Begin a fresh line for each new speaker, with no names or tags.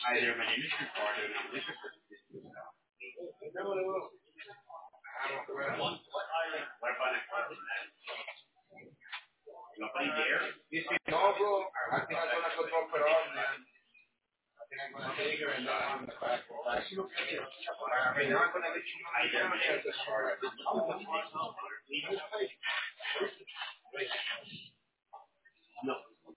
No, bro. I think I'm gonna go drop it off, man. I think I'm gonna take her and I'm gonna back. I mean, I'm gonna let you know. I'm gonna check the car.